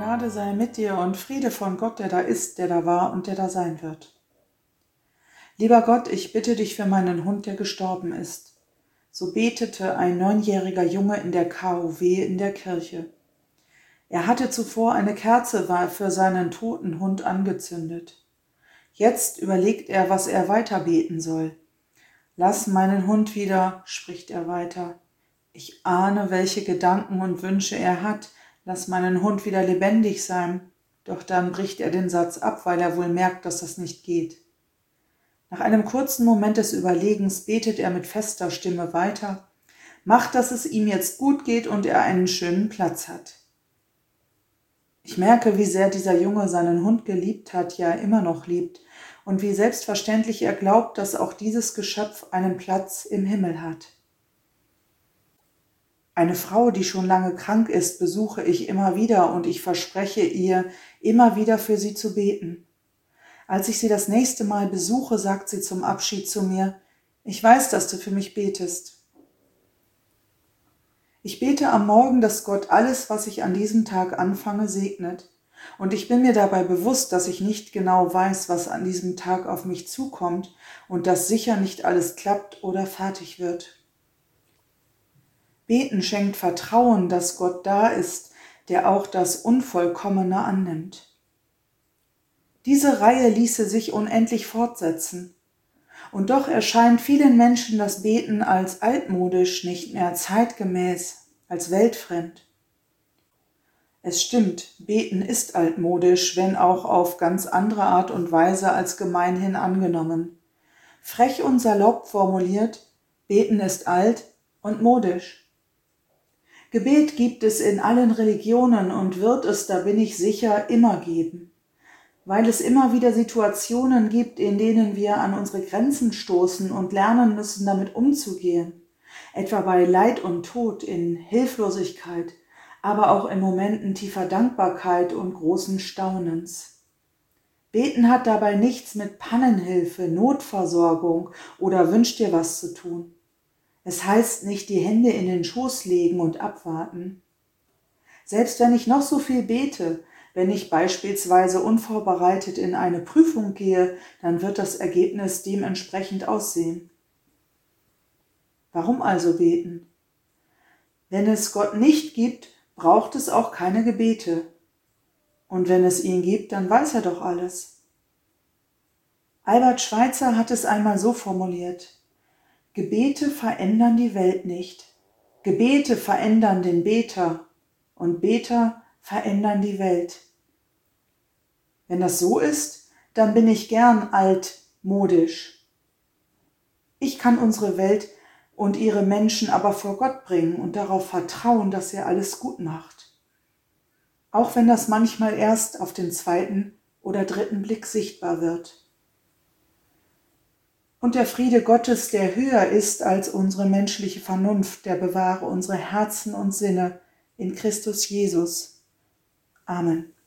Gnade sei mit dir und Friede von Gott, der da ist, der da war und der da sein wird. Lieber Gott, ich bitte dich für meinen Hund, der gestorben ist. So betete ein 9-jähriger Junge in der KOW in der Kirche. Er hatte zuvor eine Kerze für seinen toten Hund angezündet. Jetzt überlegt er, was er weiter beten soll. Lass meinen Hund wieder, spricht er weiter. Ich ahne, welche Gedanken und Wünsche er hat. Lass meinen Hund wieder lebendig sein. Doch dann bricht er den Satz ab, weil er wohl merkt, dass das nicht geht. Nach einem kurzen Moment des Überlegens betet er mit fester Stimme weiter. Mach, dass es ihm jetzt gut geht und er einen schönen Platz hat. Ich merke, wie sehr dieser Junge seinen Hund geliebt hat, ja immer noch liebt, und wie selbstverständlich er glaubt, dass auch dieses Geschöpf einen Platz im Himmel hat. Eine Frau, die schon lange krank ist, besuche ich immer wieder und ich verspreche ihr, immer wieder für sie zu beten. Als ich sie das nächste Mal besuche, sagt sie zum Abschied zu mir, ich weiß, dass du für mich betest. Ich bete am Morgen, dass Gott alles, was ich an diesem Tag anfange, segnet. Und ich bin mir dabei bewusst, dass ich nicht genau weiß, was an diesem Tag auf mich zukommt und dass sicher nicht alles klappt oder fertig wird. Beten schenkt Vertrauen, dass Gott da ist, der auch das Unvollkommene annimmt. Diese Reihe ließe sich unendlich fortsetzen. Und doch erscheint vielen Menschen das Beten als altmodisch, nicht mehr zeitgemäß, als weltfremd. Es stimmt, Beten ist altmodisch, wenn auch auf ganz andere Art und Weise als gemeinhin angenommen. Frech und salopp formuliert, Beten ist alt und modisch. Gebet gibt es in allen Religionen und wird es, da bin ich sicher, immer geben. Weil es immer wieder Situationen gibt, in denen wir an unsere Grenzen stoßen und lernen müssen, damit umzugehen. Etwa bei Leid und Tod, in Hilflosigkeit, aber auch in Momenten tiefer Dankbarkeit und großen Staunens. Beten hat dabei nichts mit Pannenhilfe, Notversorgung oder wünsch dir was zu tun. Es heißt nicht die Hände in den Schoß legen und abwarten. Selbst wenn ich noch so viel bete, wenn ich beispielsweise unvorbereitet in eine Prüfung gehe, dann wird das Ergebnis dementsprechend aussehen. Warum also beten? Wenn es Gott nicht gibt, braucht es auch keine Gebete. Und wenn es ihn gibt, dann weiß er doch alles. Albert Schweitzer hat es einmal so formuliert: Gebete verändern die Welt nicht. Gebete verändern den Beter und Beter verändern die Welt. Wenn das so ist, dann bin ich gern altmodisch. Ich kann unsere Welt und ihre Menschen aber vor Gott bringen und darauf vertrauen, dass er alles gut macht. Auch wenn das manchmal erst auf den 2. oder 3. Blick sichtbar wird. Und der Friede Gottes, der höher ist als unsere menschliche Vernunft, der bewahre unsere Herzen und Sinne in Christus Jesus. Amen.